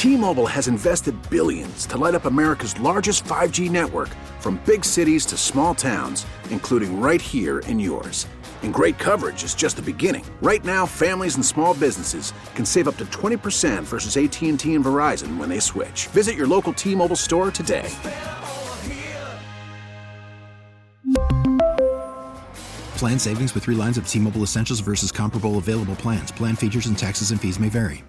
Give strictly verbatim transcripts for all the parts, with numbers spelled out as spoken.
T-Mobile has invested billions to light up America's largest five G network, from big cities to small towns, including right here in yours. And great coverage is just the beginning. Right now, families and small businesses can save up to twenty percent versus A T and T and Verizon when they switch. Visit your local T-Mobile store today. Plan savings with three lines of T-Mobile Essentials versus comparable available plans. Plan features and taxes and fees may vary.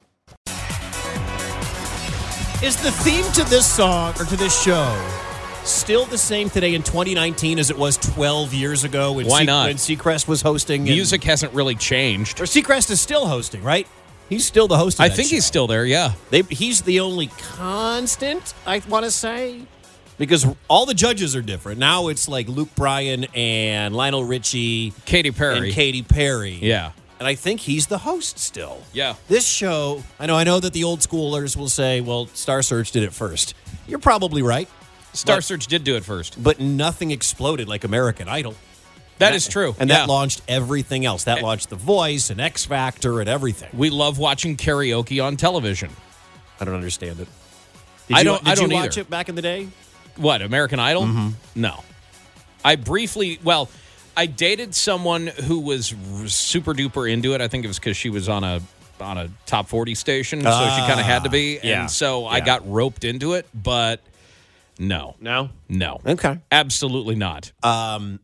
Is the theme to this song or to this show still the same today in twenty nineteen as it was twelve years ago when, Why Se- not? when Seacrest was hosting? Music and, hasn't really changed. Or Seacrest is still hosting, right? He's still the host of I that think show. he's still there, yeah. They, he's the only constant, I want to say. Because all the judges are different. Now it's like Luke Bryan and Lionel Richie. Katy Perry. And Katy Perry. Yeah. And I think he's the host still. Yeah. This show, I know I know that the old schoolers will say, well, Star Search did it first. You're probably right. Star but, Search did do it first. But nothing exploded like American Idol. That, that is true. And yeah. that launched everything else. That launched The Voice and X Factor and everything. We love watching karaoke on television. I don't understand it. Did I you, don't Did I don't you watch either. it back in the day? What, American Idol? Mm-hmm. No. I briefly, well, I dated someone who was super duper into it. I think it was because she was on a on a top forty station, so Ah, she kind of had to be. yeah, And so I yeah. got roped into it, but no. No? No. Okay. Absolutely not. Um,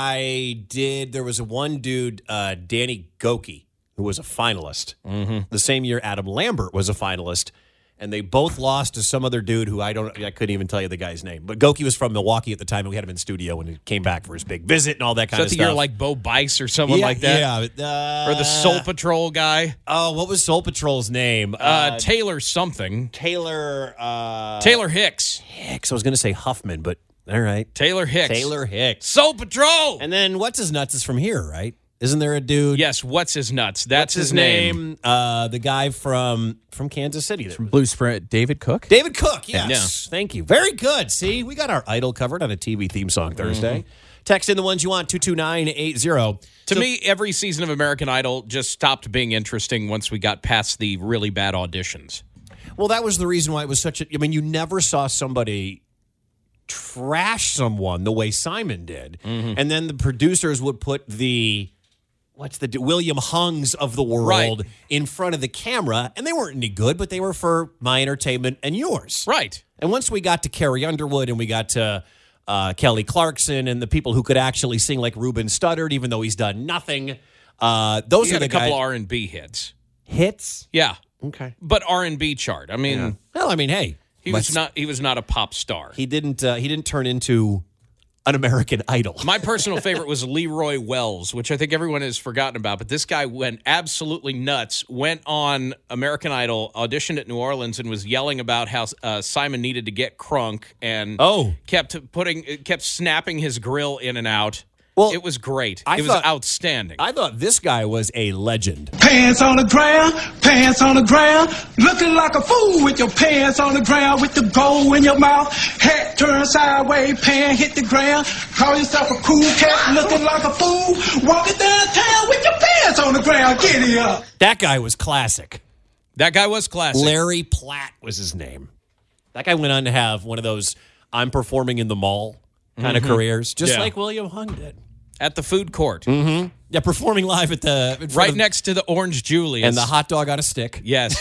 I did. There was a one dude, uh, Danny Goki, who was a finalist. Mm-hmm. The same year Adam Lambert was a finalist, and they both lost to some other dude who I don't. I couldn't even tell you the guy's name. But Goki was from Milwaukee at the time, and we had him in studio when he came back for his big visit and all that kind Is of that stuff. the year like Bo Bice or someone yeah, like that? Yeah. Uh, Or the Soul Patrol guy? Oh, what was Soul Patrol's name? Uh, Uh, Taylor something. Taylor. Uh, Taylor Hicks. Hicks. I was going to say Huffman, but all right. Taylor Hicks. Taylor Hicks. Soul Patrol. And then what's his nuts is from here, right? Isn't there a dude? Yes, what's his nuts? What's That's his, name. Uh, the guy from from Kansas City. From Blue Sprint, David Cook? David Cook, yes. Yeah. Thank you. Very good. See, we got our idol covered on a T V theme song Thursday. Mm-hmm. Text in the ones you want, two two nine eight zero. To So- me, every season of American Idol just stopped being interesting once we got past the really bad auditions. Well, that was the reason why it was such a... I mean, you never saw somebody trash someone the way Simon did. Mm-hmm. And then the producers would put the... What's the William Hungs of the world Right. in front of the camera, and they weren't any good, but they were for my entertainment and yours. Right. And once we got to Carrie Underwood and we got to uh, Kelly Clarkson and the people who could actually sing like Ruben Studdard, even though he's done nothing, uh, those He are had the a couple guys. R and B hits. Hits. Yeah. Okay. But R and B chart. I mean, Well, I mean, hey, he let's- was not he was not a pop star. He didn't. Uh, he didn't turn into an American Idol. My personal favorite was Leroy Wells, which I think everyone has forgotten about. But this guy went absolutely nuts, went on American Idol, auditioned at New Orleans, and was yelling about how uh, Simon needed to get crunk and Oh. kept putting, kept snapping his grill in and out. Well, it was great. I it was thought- outstanding. I thought this guy was a legend. Pants on the ground, pants on the ground, looking like a fool with your pants on the ground, with the gold in your mouth, hat turned sideways, pants hit the ground. Call yourself a cool cat, looking like a fool, walking downtown with your pants on the ground. Get it up. That guy was classic. that guy was classic. Larry Platt was his name. That guy went on to have one of those I'm performing in the mall kind of careers, just Yeah. like William Hung did. At the food court. Yeah, performing live at the in front Right of- next to the Orange Julius. and the hot dog on a stick. Yes.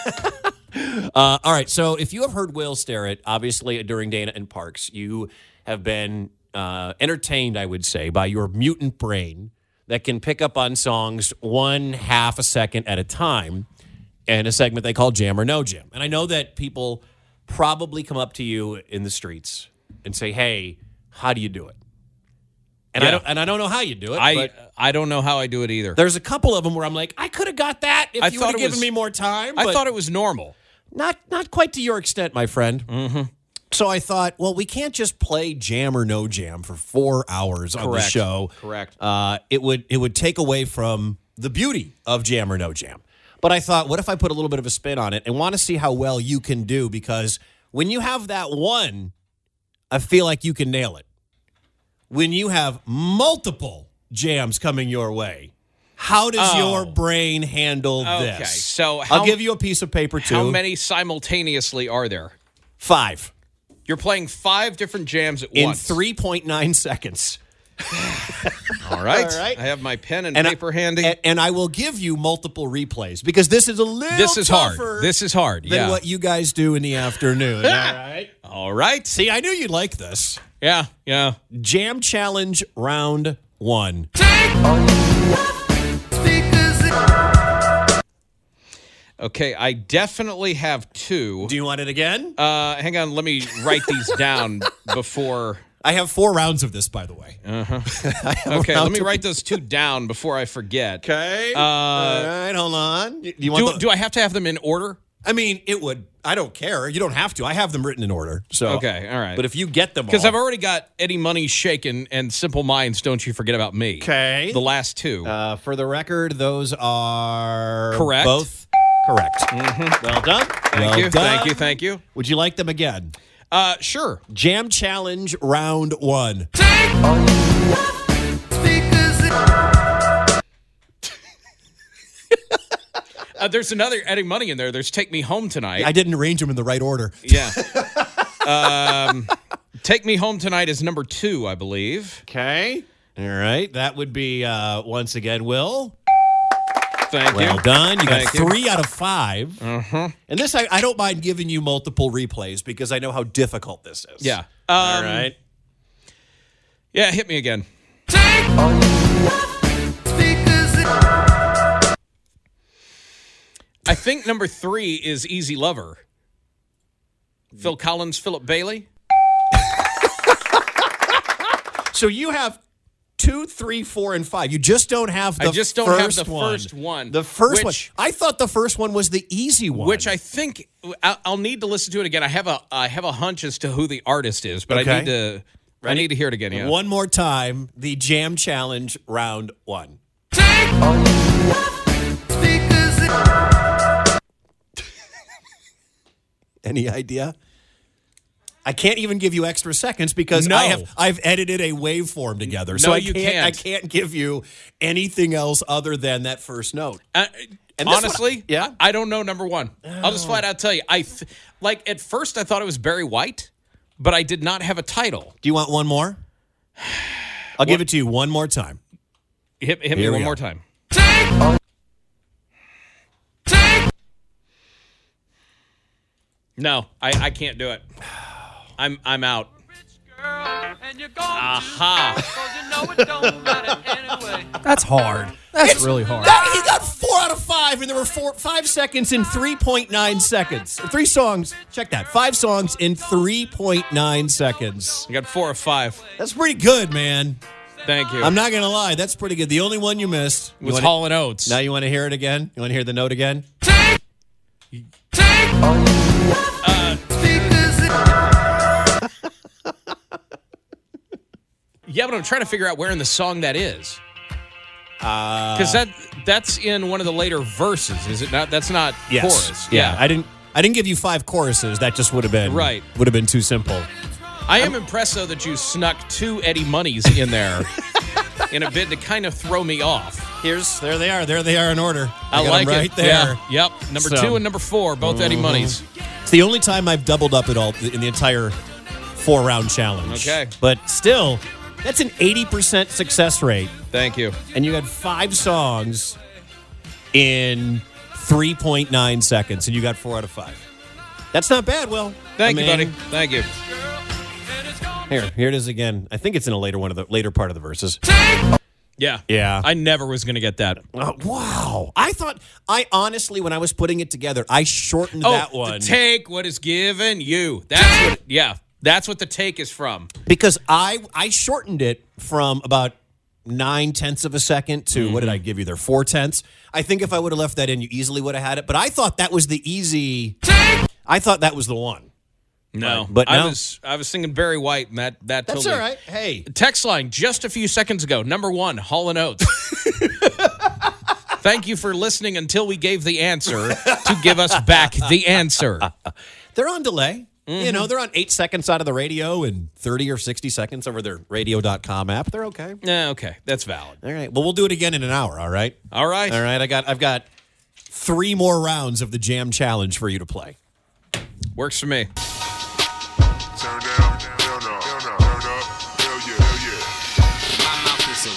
Uh, all right, so if you have heard Will Sterrett, obviously during Dana and Parks, you have been uh, entertained, I would say, by your mutant brain that can pick up on songs one half a second at a time in a segment they call Jam or No Jam. And I know that people probably come up to you in the streets and say, hey, how do you do it? And I Yeah. don't and I don't know how you do it. I but I don't know how I do it either. there's a couple of them where I'm like, I could have got that if I you thought would have it given was- me more time. I but thought it was normal. not not quite to your extent, my friend. Mm-hmm. So I thought, well, we can't just play Jam or No Jam for four hours on the Correct. show. Correct. Uh, it would it would take away from the beauty of Jam or No Jam. But I thought, what if I put a little bit of a spin on it and want to see how well you can do? Because when you have that one, I feel like you can nail it. When you have multiple jams coming your way, How does Oh. your brain handle Okay, this? so how- I'll give you a piece of paper, too. How many simultaneously are there? Five. You're playing five different jams at In once. three point nine seconds. All right. All right. I have my pen and, And paper I, handy. And, and I will give you multiple replays because this is a little This is hard. tougher This is hard, than yeah. what you guys do in the afternoon. All right. All right. See, I knew you'd like this. Yeah, yeah. Jam Challenge round one. Okay, I definitely have two. Do you want it again? Uh, hang on, let me write these down before. I have four rounds of this, by the way. Okay, let me write those two down before I forget. Okay. Uh, All right, hold on. Do you want Do, the- do I have to have them in order? I mean, it would. I don't care. You don't have to. I have them written in order. So Okay, all right. But if you get them, Because all, I've already got Eddie Money Shaken and Simple Minds, Don't You Forget About Me. Okay. The last two. Uh, for the record, those are Correct. Both correct. Well done. thank well you, done. thank you, thank you. Would you like them again? Uh, sure. Jam Challenge round one. Uh, there's another Eddie Money in there. There's Take Me Home Tonight. I didn't arrange them in the right order. Yeah. um, Take Me Home Tonight is number two, I believe. Okay. All right. That would be uh, once again, Will. Thank Well you. done. You got Thank you. three out of five. Uh-huh. And this, I, I don't mind giving you multiple replays because I know how difficult this is. Yeah. Um, All right. Yeah, hit me again. I think number three is Easy Lover. Phil Collins, Philip Bailey. So you have two, three, four, and five. You just don't have the I just don't first have the one. first one. The first which, one. I thought the first one was the easy one. Which I think I'll, I'll need to listen to it again. I have a I have a hunch as to who the artist is, but Okay. I need to I need to hear it again. Yeah. One more time, the Jam Challenge round one. Any idea? I can't even give you extra seconds because No. I have I've edited a waveform together. so No, I you can't, I can't. can't give you anything else other than that first note. Uh, And this honestly, one- yeah? I, I don't know number one. I'll just flat out tell you. I th- like at first I thought it was Barry White, but I did not have a title. Do you want one more? I'll give it to you one more time. Hit, hit me Here we one go. more time. No, I, I can't do it. I'm I'm out. Aha. That's hard. That's really hard. That, he got four out of five, and there were four, five seconds in three point nine seconds. Three songs. Check that. Five songs in three point nine seconds. I got four or five. That's pretty good, man. Thank you. I'm not going to lie. That's pretty good. The only one you missed you was wanna- Hall and Oates. Now you want to hear it again? You want to hear the note again? Yeah, but I'm trying to figure out where in the song that is. Because that that's in one of the later verses, is it not? That's not chorus. Yeah. I didn't I didn't give you five choruses. That just would have been Right. Would have been too simple. I am impressed, though, that you snuck two Eddie Moneys in there in a bid to kind of throw me off. Here's there they are. There they are in order. I, got like 'em right it. there. Yeah. Yep. Number So- two and number four, both Eddie Moneys. It's the only time I've doubled up at all in the entire four round challenge. Okay. But still, that's an eighty percent success rate. Thank you. And you had five songs in three point nine seconds, and you got four out of five. That's not bad, Will. Thank I you, buddy. mean, Thank you. Here, here it is again. I think it's in a later one of the later part of the verses. Yeah. Yeah. I never was going to get that. Oh, wow. I thought, I honestly, when I was putting it together, I shortened Oh, that one. the take what is given you. That's what, yeah. That's what the take is from. Because I I shortened it from about nine tenths of a second to, what did I give you there? Four tenths. I think if I would have left that in, you easily would have had it. But I thought that was the easy, I thought that was the one. No. Right, but I no. was I was singing Barry White, and that, that That's totally. all right. Hey. Text line just a few seconds ago. Number one, Hall and Oates. Thank you for listening until we gave the answer to give us back the answer. They're on delay. You know, they're on eight seconds out of the radio and thirty or sixty seconds over their radio dot com app. They're okay. Yeah, okay. That's valid. All right. Well, we'll do it again in an hour, all right? All right. All right. I got I've got three more rounds of the Jam Challenge for you to play. Works for me. Turn down, hell no, hell no, turn up, hell yeah, hell yeah. My mouth is a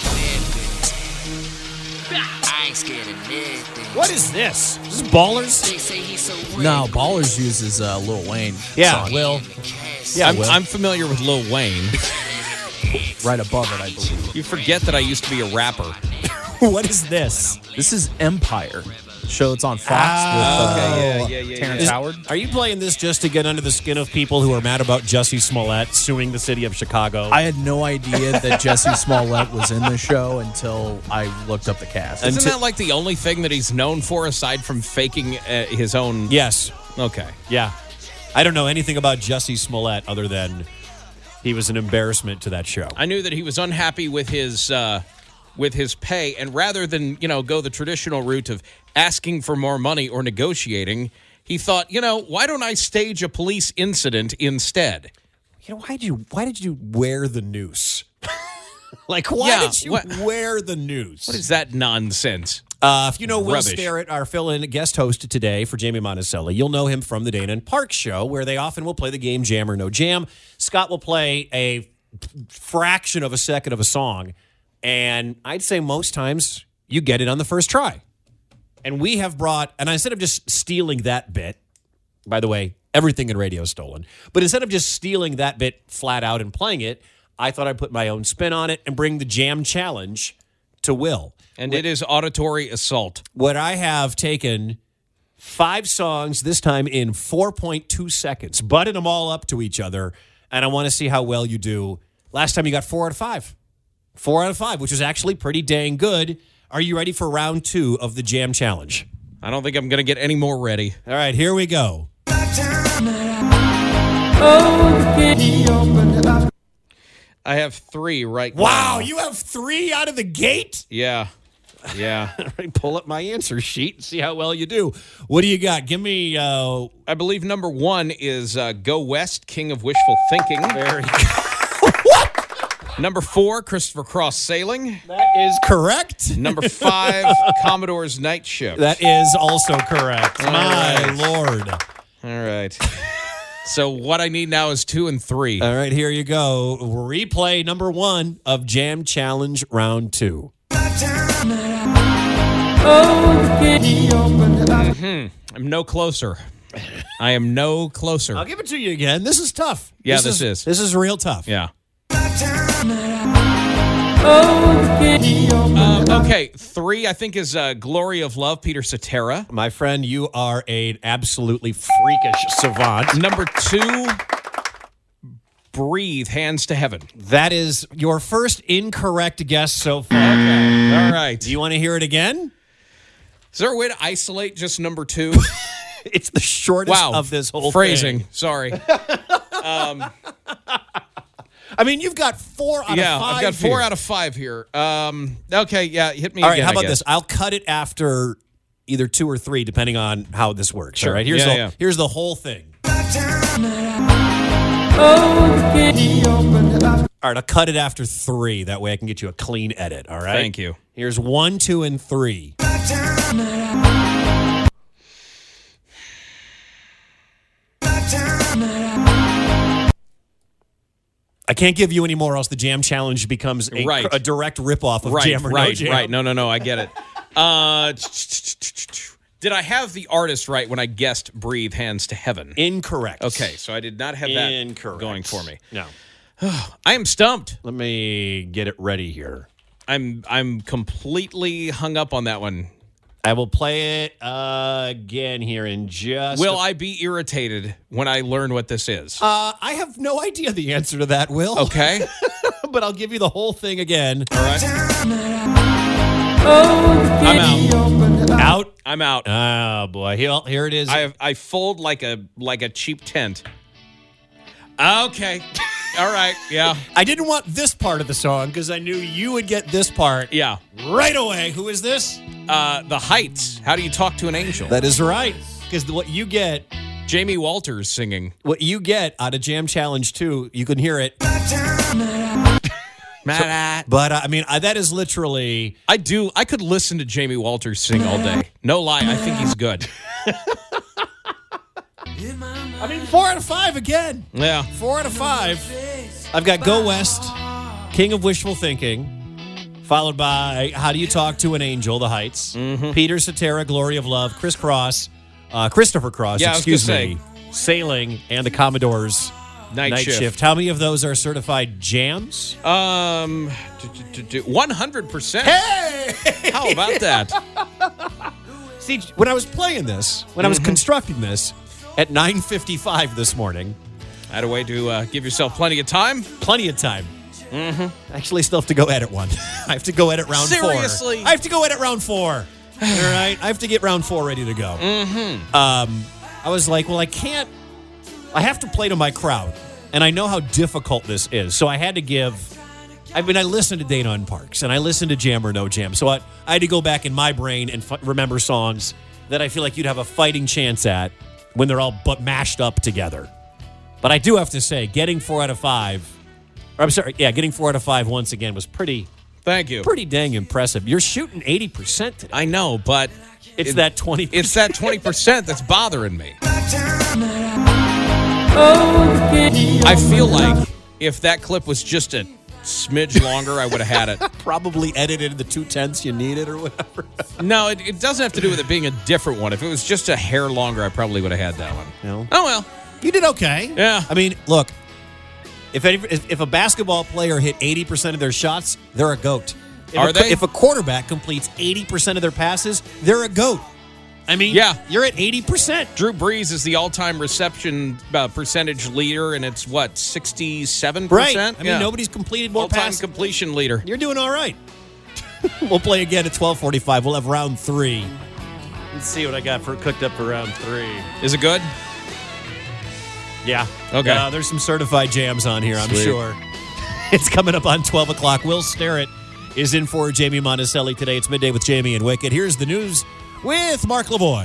weapon. I ain't scared of nothing. What is this? Is this Ballers? They say he's so No, Ballers uses uh, Lil Wayne. Yeah. song. Will, Yeah, I'm, Will. I'm familiar with Lil Wayne. right above it, I believe. You forget that I used to be a rapper. What is this? This is Empire, show that's on Fox Ah, with uh, okay, yeah, yeah, yeah, Terrence Is- Howard. Are you playing this just to get under the skin of people who are mad about Jussie Smollett suing the city of Chicago? I had no idea that Jesse Smollett was in the show until I looked up the cast. Isn't Until- that like the only thing that he's known for aside from faking uh, his own? Yes. Okay. Yeah. I don't know anything about Jussie Smollett other than he was an embarrassment to that show. I knew that he was unhappy with his uh, with his pay, and rather than you know go the traditional route of asking for more money or negotiating, he thought, you know, why don't I stage a police incident instead? You know, why did you why did you wear the noose? Like, why Yeah, did you what- wear the noose? What is that nonsense? Uh, if you know Will Rubbish. Sterrett, our fill-in guest host today for Jamie Monticelli, you'll know him from the Dana and Park Show, where they often will play the game Jam or No Jam. Scott will play a fraction of a second of a song, and I'd say most times you get it on the first try. And we have brought, and instead of just stealing that bit, by the way, everything in radio is stolen, but instead of just stealing that bit flat out and playing it, I thought I'd put my own spin on it and bring the Jam Challenge to Will. And it is auditory assault. What I have taken five songs, this time in four point two seconds, butted them all up to each other, and I want to see how well you do. Last time you got four out of five. Four out of five, which is actually pretty dang good. Are you ready for round two of the Jam Challenge? I don't think I'm going to get any more ready. All right, here we go. I have three right now. Wow, you have three out of the gate? Yeah. Yeah. All right, pull up my answer sheet and see how well you do. What do you got? Give me uh, I believe number one is uh, Go West, King of Wishful Thinking. very Number four, Christopher Cross Sailing. That is correct. Number five, Commodore's Night Shift. That is also correct. All My right. Lord. All right. So what I need now is two and three. All right, here you go. Replay number one of Jam Challenge round two. Mm-hmm. I'm no closer. I am no closer. I'll give it to you again. This is tough. Yeah, this is. This is real tough. Yeah. Uh, okay, three I think is uh, Glory of Love, Peter Cetera. My friend, you are an absolutely freakish savant. Number two, Breathe, Hands to Heaven. That is your first incorrect guess so far. Okay, all right. Do you want to hear it again? Is there a way to isolate just number two? It's the shortest Wow. of this whole Phrasing. thing. Sorry. I mean, you've got four out yeah, of five I've got four here. out of five here. Um, okay, yeah, hit me All right, again, how I about guess. this? I'll cut it after either two or three, depending on how this works. Sure. All right, here's Yeah, the yeah. here's the whole thing. All right, I'll cut it after three. That way, I can get you a clean edit. All right. Thank you. Here's one, two, and three. I can't give you any more, else the Jam Challenge becomes a, Right. a direct ripoff of Right, Jam or No right, Jam. right. No, no, no, I get it. Uh, did I have the artist right when I guessed Breathe, Hands to Heaven? Incorrect. Okay, so I did not have that Incorrect. going for me. No. I am stumped. Let me get it ready here. I'm I'm completely hung up on that one. I will play it uh, again here in just. Will a- I be irritated when I learn what this is? Uh, I have no idea the answer to that, Will. Okay. But I'll give you the whole thing again. All right. I'm out. Out. I'm out. Oh boy, here, here it is. I I fold like a like a cheap tent. Okay. All right. Yeah. I didn't want this part of the song because I knew you would get this part Yeah. right away. Who is this? Uh, the Heights. How do you talk to an angel? That is right. Because what you get Jamie Walters singing. What you get out of Jam Challenge two, you can hear it. So, but, uh, I mean, uh, that is literally... I do. I could listen to Jamie Walters sing all day. No lie. I think he's good. I mean, four out of five again. Yeah. Four out of five. I've got Go West, King of Wishful Thinking, followed by How Do You Talk to an Angel, The Heights, Mm-hmm. Peter Cetera, Glory of Love, Chris Cross, uh, Christopher Cross, Yeah, I was excuse gonna me, Sailing, and the Commodores' Night, Night shift. Shift. How many of those are certified jams? Um, d- d- d- one hundred percent. Hey! How about that? See, when I was playing this, when I was constructing this at nine fifty-five this morning, I had a way to uh, give yourself plenty of time. plenty of time. Mm-hmm. Actually, still have to go edit one. I have to go edit round four. Seriously? I have to go edit round four. All right? I have to get round four ready to go. Mm-hmm. Um, I was like, well, I can't. I have to play to my crowd. And I know how difficult this is. So I had to give. I mean, I listened to Dana and Parks, and I listened to Jam or No Jam. So I, I had to go back in my brain and f- remember songs that I feel like you'd have a fighting chance at when they're all but mashed up together. But I do have to say, getting four out of five, or I'm sorry, yeah, getting four out of five once again was pretty, Thank you. pretty dang impressive. You're shooting eighty percent today. I know, but It's it- that twenty percent. It's that twenty percent that's bothering me. I feel like if that clip was just a smidge longer, I would have had it. Probably edited the two tenths you needed or whatever. No, it, it doesn't have to do with it being a different one. If it was just a hair longer, I probably would have had that one. No. Oh, well. You did okay. Yeah. I mean, look, if any, if, if a basketball player hit eighty percent of their shots, they're a GOAT. If Are a, they? If a quarterback completes eighty percent of their passes, they're a GOAT. I mean, Yeah. you're at eighty percent. Drew Brees is the all-time reception uh, percentage leader, and it's, what, sixty-seven Right. percent? I mean, nobody's completed more All-time passes. completion leader. You're doing all right. We'll play again at twelve forty-five. We'll have round three. Let's see what I got for cooked up for round three. Is it good? Yeah. Okay. Uh, there's some certified jams on here, I'm Sweet. sure. It's coming up on twelve o'clock. Will Sterrett is in for Jamie Monticelli today. It's Midday with Jamie and Wicket. Here's the news with Mark Lavoie.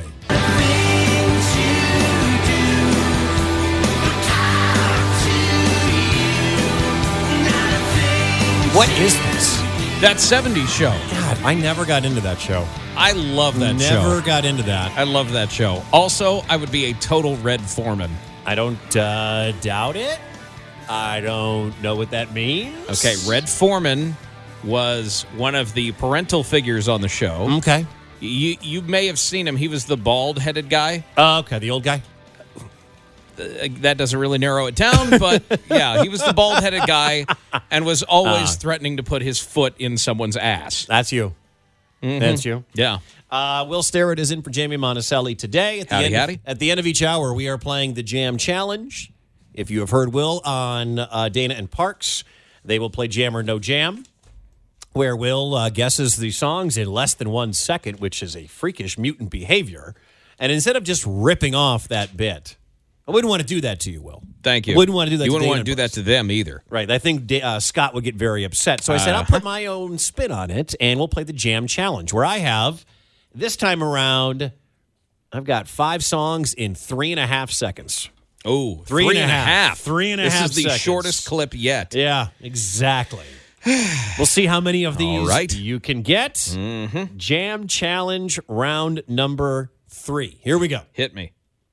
What is this? That seventies show. God, I never got into that show. I love that show. Never got into that. I love that show. Also, I would be a total Red Foreman. I don't uh, doubt it. I don't know what that means. Okay, Red Foreman was one of the parental figures on the show. Okay. You you may have seen him. He was the bald-headed guy. Uh, okay, the old guy. Uh, that doesn't really narrow it down, but yeah, he was the bald-headed guy and was always Uh. threatening to put his foot in someone's ass. That's you. That's you. Yeah. Uh, Will Sterrett is in for Jamie Monticelli today. At the, Howdy, end, howdy. At the end of each hour, we are playing the Jam Challenge. If you have heard Will on uh, Dana and Parks, they will play Jam or No Jam, where Will uh, guesses the songs in less than one second, which is a freakish mutant behavior. And instead of just ripping off that bit, I wouldn't want to do that to you, Will. Thank you. Wouldn't want to do that You to wouldn't Dana want to and do that Parks. to them either. Right. I think uh, Scott would get very upset. So I said, I'll Uh-huh. put my own spin on it, and we'll play the Jam Challenge, where I have, this time around, I've got five songs in three and a half seconds. Oh, Three and a half. Three and a this half is the seconds. shortest clip yet. Yeah, exactly. We'll see how many of these All right. you can get. Mm-hmm. Jam Challenge round number three. Here we go. Hit me.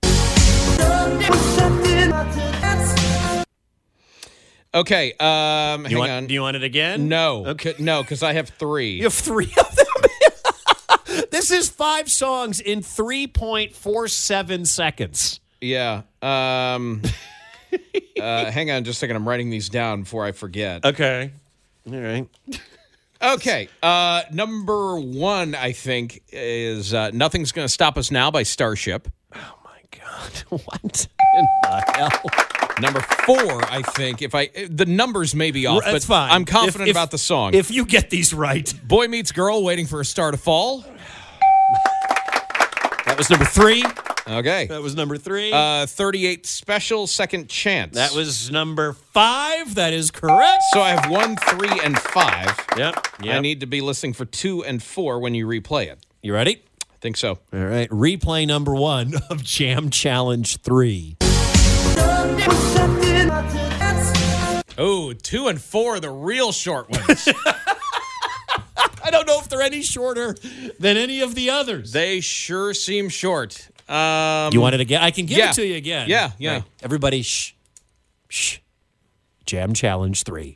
Okay, um, You hang want, on. Do you want it again? No. Okay. No, because I have three. You have three of them? This is five songs in three point four seven seconds. Yeah. Um, uh, hang on just a second. I'm writing these down before I forget. Okay. All right. Okay. Uh, number one, I think, is uh, Nothing's Gonna Stop Us Now by Starship. Oh, my God. What in the hell? Number four, I think, if I the numbers may be off, That's but fine. I'm confident If- if- about the song. If you get these right. Boy Meets Girl, Waiting for a Star to Fall. That was number three. Okay. That was number three. Uh, thirty-eight Special, Second Chance. that was number five. That is correct. So I have one, three, and five. Yep. I need to be listening for two and four when you replay it. You ready? Think so. All right. Replay number one of Jam Challenge three. Oh, two and four, the real short ones. I don't know if they're any shorter than any of the others. They sure seem short. Um, You want it again? I can give yeah. it to you again. Yeah, yeah. Right. Everybody, shh. Shh. Jam Challenge three.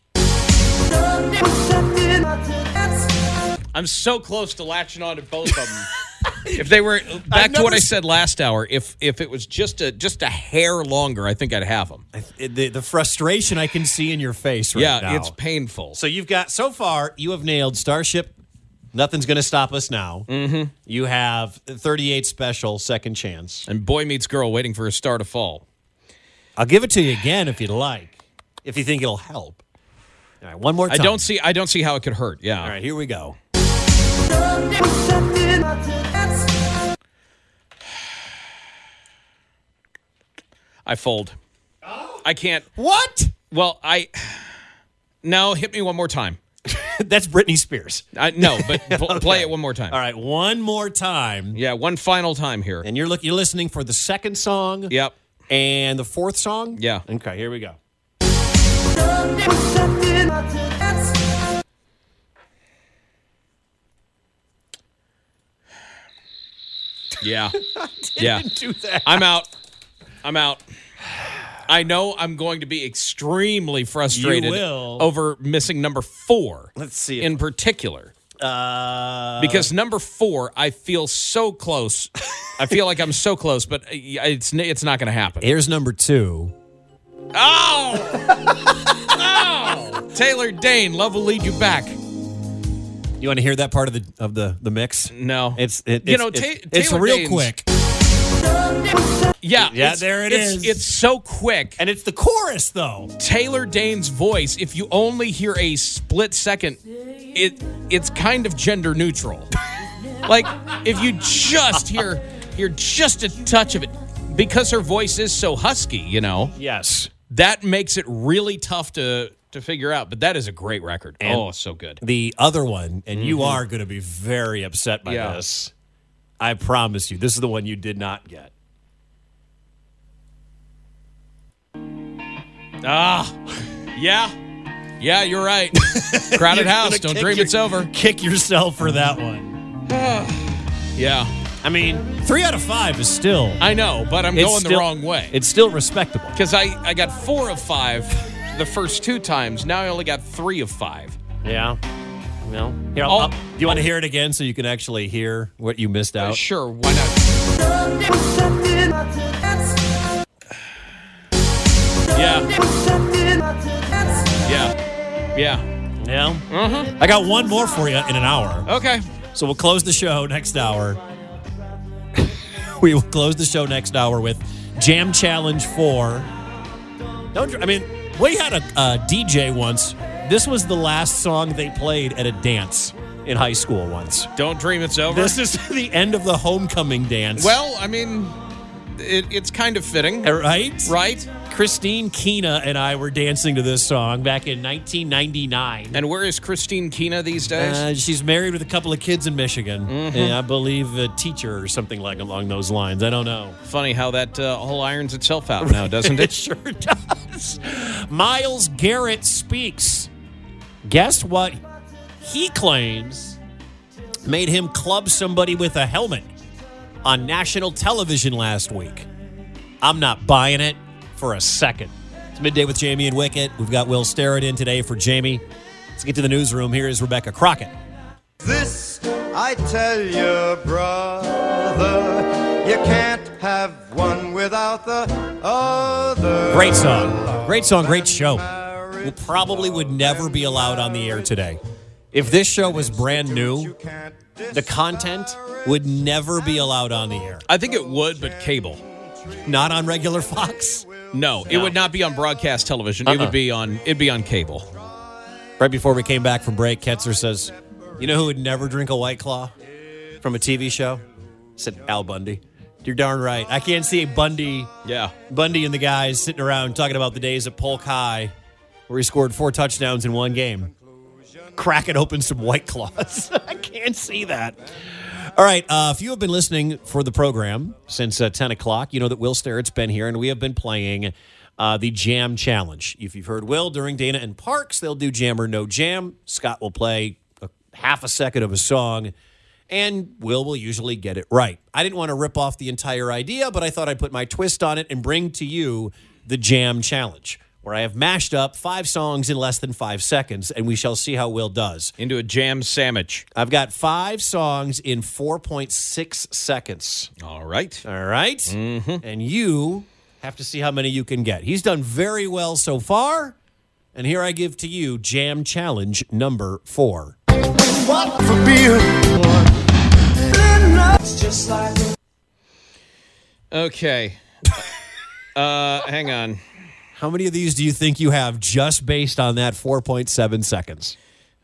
I'm so close to latching on to both of them. If they were back to what I said last hour, if if it was just a just a hair longer, I think I'd have them. The, the frustration I can see in your face right yeah, now. it's painful. So you've got, so far, you have nailed Starship. Nothing's going to stop us now. Mm-hmm. You have thirty-eight Special, Second Chance. And Boy Meets Girl, Waiting for a Star to Fall. I'll give it to you again if you'd like, if you think it'll help. All right, one more time. I don't see I don't see how it could hurt. Yeah. All right, here we go. I fold. I can't. What? Well, I. No, hit me one more time. That's Britney Spears. I, no, but pl- Okay. play it one more time. All right, one more time. Yeah, one final time here. And you're look, you're listening for the second song. Yep. And the fourth song? Yeah. Okay, here we go. Yeah. yeah. Do that. I'm out. I'm out. I know I'm going to be extremely frustrated You will. over missing number four. Let's see if- In particular. Uh, Because number four, I feel so close. I feel like I'm so close, but it's it's not going to happen. Here's number two. Oh! oh! Taylor Dane, Love Will Lead You Back. You want to hear that part of the of the, the mix? No. It's it, You it's, know, it's, Ta- it's Taylor real Dane's- quick. Yeah. Yeah, it's- there it it's, is. It's so quick. And it's the chorus, though. Taylor Dane's voice, if you only hear a split second, it it's kind of gender neutral. Like, if you just hear hear just a touch of it, because her voice is so husky, you know, Yes. that makes it really tough to to figure out. But that is a great record. And oh, so good. The other one, and you are going to be very upset by Yeah. this. I promise you, this is the one you did not get. Ah, yeah. Yeah, you're right. Crowded You're house. gonna Don't kick dream your- it's over. Kick yourself for that one. Yeah. I mean, three out of five is still. I know, but I'm it's going the still- wrong way. It's still respectable. Because I, I got four of five the first two times. Now I only got three of five. Yeah. Well, here, I'll, Oh. I'll- do you want to hear it again so you can actually hear what you missed Uh, out? sure, why not? Yeah. Yeah. Yeah. Yeah. Mm-hmm. I got one more for you in an hour. Okay. So we'll close the show next hour. We will close the show next hour with Jam Challenge four. Don't I mean, we had a, a D J once. This was the last song they played at a dance in high school once. Don't dream it's over. This is the end of the homecoming dance. well, I mean, it, it's kind of fitting, right? right? Christine Keena and I were dancing to this song back in nineteen ninety-nine. And where is Christine Keena these days? Uh, she's married with a couple of kids in Michigan. And I believe a teacher or something like along those lines. I don't know. Funny how that uh, whole irons itself out now, doesn't It it? sure does. Myles Garrett speaks. Guess what he claims made him club somebody with a helmet on national television last week? I'm not buying it for a second. It's Midday with Jamie and Wicket. We've got Will Sterrett in today for Jamie. Let's get to the newsroom. Here is Rebecca Crockett. This I tell you, brother, you can't have one without the other. Great song. Great song, great show. We probably would never be allowed on the air today. If this show was brand new, the content would never be allowed on the air. I think it would, but cable. Not on regular Fox. No, it No. would not be on broadcast television. It Uh-uh. would be on. It'd be on cable. Right before we came back from break, Ketzer says, you know who would never drink a White Claw from a T V show? I said, Al Bundy. You're darn right. I can't see Bundy, Yeah. Bundy and the guys sitting around talking about the days at Polk High where he scored four touchdowns in one game. Cracking open some White Claws. I can't see that. All right. Uh, if you have been listening for the program since uh, ten o'clock, you know that Will Sterrett's been here, and we have been playing uh, the Jam Challenge. If you've heard Will during Dana and Parks, they'll do Jam or No Jam. Scott will play a half a second of a song, and Will will usually get it right. I didn't want to rip off the entire idea, but I thought I'd put my twist on it and bring to you the Jam Challenge, where I have mashed up five songs in less than five seconds, and we shall see how Will does. Into a jam sandwich. I've got five songs in four point six seconds. All right. All right? Mm-hmm. And you have to see how many you can get. He's done very well so far, and here I give to you Jam Challenge number four. What for beer? Okay. uh, hang on. How many of these do you think you have just based on that four point seven seconds?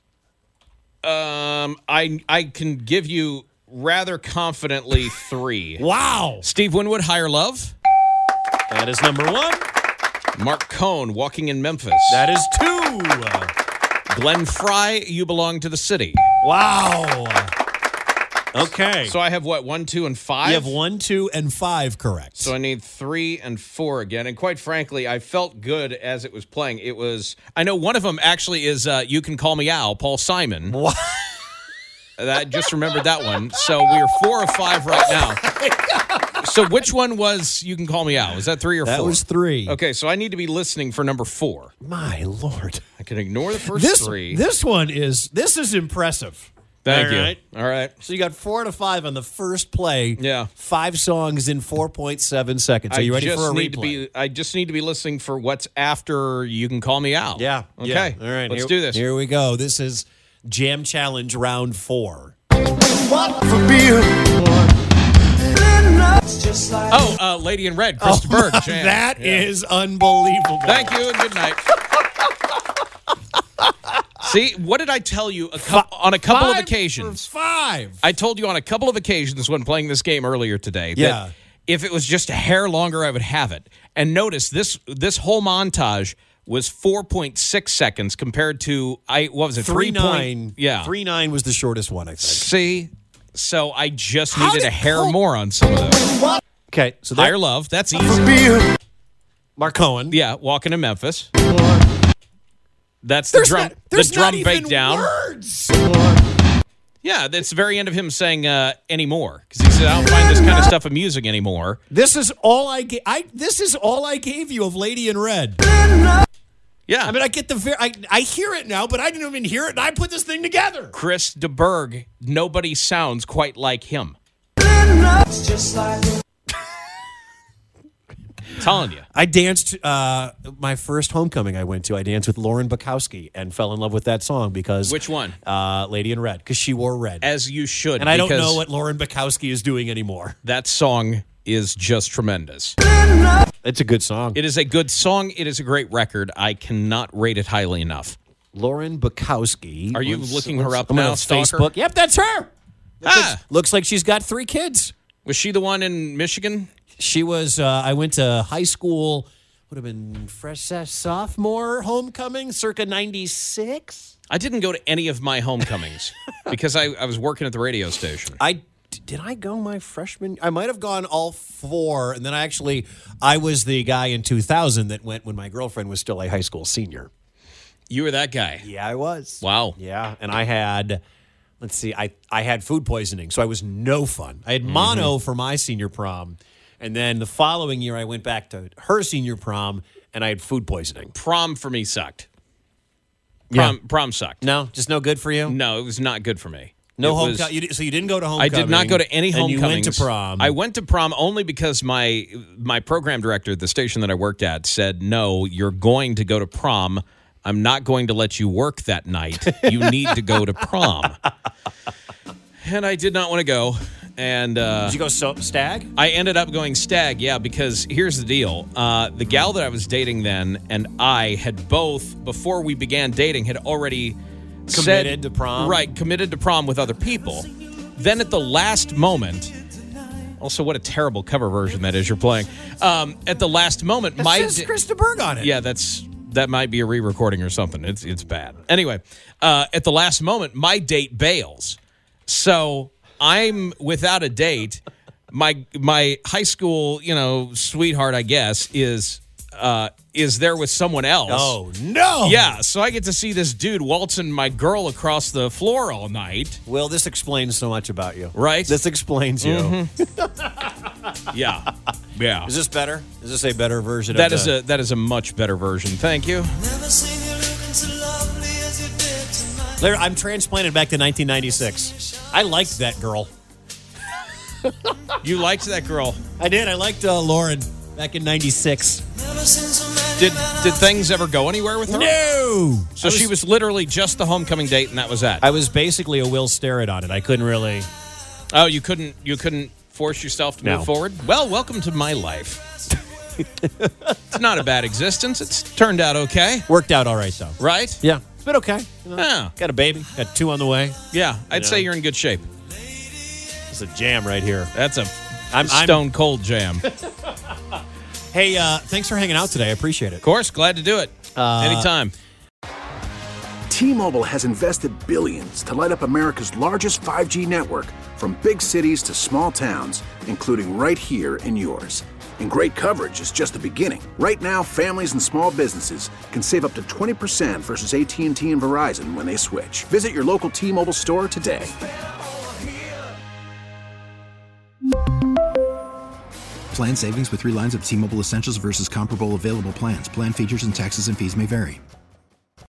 Um, I I can give you rather confidently three. Wow. Steve Winwood, Higher Love. That is number one. Mark Cohn, Walking in Memphis. That is two. Glenn Fry, You Belong to the City. Wow. Okay. So I have what, one, two, and five? You have one, two, and five correct. So I need three and four again. And quite frankly, I felt good as it was playing. It was, I know one of them actually is uh, You Can Call Me Al, Paul Simon. What? I just remembered that one. So we are four or five right now. So which one was You Can Call Me Al? Was that three or that four? That was three. Okay, so I need to be listening for number four. My Lord. I can ignore the first this, three. This one is, this is impressive. Thank All you. right. All right. So you got four to five on the first play. Yeah. Five songs in four point seven seconds. Are you I ready just for a need replay? To be, I just need to be listening for what's after You Can Call Me Al. Yeah. Okay. Yeah. All right. Let's here, do this. Here we go. This is Jam Challenge round four. What for beer? Oh, uh, Lady in Red, Krista Berg. Jam. That Yeah. is unbelievable. Thank you and good night. See, what did I tell you a co- on a couple Five of occasions? for five. I told you on a couple of occasions when playing this game earlier today that Yeah. if it was just a hair longer, I would have it. And notice this this whole montage was four point six seconds compared to, I what was it, Three, three nine. Point, yeah. Three nine was the shortest one, I think. See? So I just How needed did a hair Col- more on some of those. Okay. So Higher there, Love, that's easy. Beer. Mark Cohen. Yeah, Walking in Memphis. That's the There's drum, not, there's the drum not even breakdown. words. Yeah, that's the very end of him saying uh, anymore. Because he said, I don't find this kind of stuff amusing anymore. This is all I gave. I this is all I gave you of Lady in Red. Yeah. I mean, I get the ver- I I hear it now, but I didn't even hear it, and I put this thing together. Chris de Burgh, nobody sounds quite like him. Telling you. I danced uh, my first homecoming I went to. I danced with Lauren Bukowski and fell in love with that song because Which one? Uh, Lady in Red, because she wore red. As you should. And I don't because know what Lauren Bukowski is doing anymore. that song is just tremendous. It's a good song. It is a good song. It is a great record. I cannot rate it highly enough. Lauren Bukowski. Are you Let's- looking her let's- up I'm gonna now, stalker? Facebook. Yep, that's her. Ah, Looks like she's got three kids. was she the one in Michigan? She was, uh, I went to high school, would have been fresh uh, sophomore homecoming, circa ninety-six. I didn't go to any of my homecomings because I, I was working at the radio station. I did I go my freshman? I might have gone all four, and then I actually I was the guy in two thousand that went when my girlfriend was still a high school senior. You were that guy. Yeah, I was. Wow. Yeah, and I had, let's see, I I had food poisoning, so I was no fun. I had mono for my senior prom, and then the following year I went back to her senior prom, and I had food poisoning. Prom for me sucked. Prom, Yeah. prom sucked. No, just no good for you. No, it was not good for me. No It was- homecoming. So you didn't go to I homecoming. did not go to any and homecomings. you went to prom. I went to prom only because my my program director at the station that I worked at said, "No, you're going to go to prom. I'm not going to let you work that night. You need to go to prom." And I did not want to go. And uh, Did you go so, stag? I ended up going stag, yeah, because here's the deal. Uh, the gal that I was dating then and I had both, before we began dating, had already Committed said, to prom? Right, committed to prom with other people. Then at the last moment, also what a terrible cover version that is you're playing. Um, at the last moment, It my says da- Krista Berg on it. yeah, that's that might be a re-recording or something. It's it's bad. Anyway, uh, at the last moment, my date bails. So I'm without a date. My my high school, you know, sweetheart, I guess, is uh, is there with someone else. Oh, no. Yeah, so I get to see this dude waltzing my girl across the floor all night. Well, this explains so much about you. Right? This explains you. Mm-hmm. yeah. Yeah. Is this better? Is this a better version That of is the- a that is a much better version. Thank you. Larry, I'm transplanted back to nineteen ninety-six. I liked that girl. You liked that girl. I did. I liked uh, Lauren back in ninety-six. Did did things ever go anywhere with her? No. So I she was literally just the homecoming date, and that was that. I was basically a Will Sterrett on it. I couldn't really. Oh, you couldn't you couldn't force yourself to No. move forward? Well, welcome to my life. It's not a bad existence. It's turned out okay. Worked out all right, though. Right? Yeah. It's been okay. You know, Yeah. Got a baby. Got two on the way. Yeah, I'd You say know. you're in good shape. It's a jam right here. That's a I'm- I'm- stone cold jam. Hey, uh, thanks for hanging out today. I appreciate it. Of course, glad to do it. Uh, Anytime. T-Mobile has invested billions to light up America's largest five G network, from big cities to small towns, including right here in yours. And great coverage is just the beginning. Right now, families and small businesses can save up to twenty percent versus A T and T and Verizon when they switch. Visit your local T-Mobile store today. Plan savings with three lines of T-Mobile Essentials versus comparable available plans. Plan features and taxes and fees may vary.